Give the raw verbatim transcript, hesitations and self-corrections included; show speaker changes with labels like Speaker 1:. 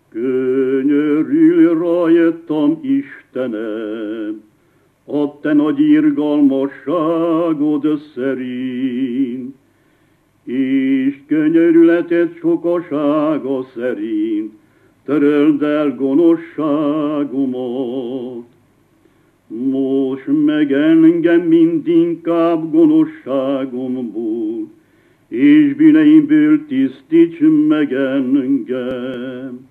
Speaker 1: Könyörülj rajtam, Istenem, a te nagy irgalmasságod szerint, és könyörületed sokasága szerint töröld el gonoszságomat. Most meg engem mindinkább gonoszságomból, és bűneimből tisztíts meg engem.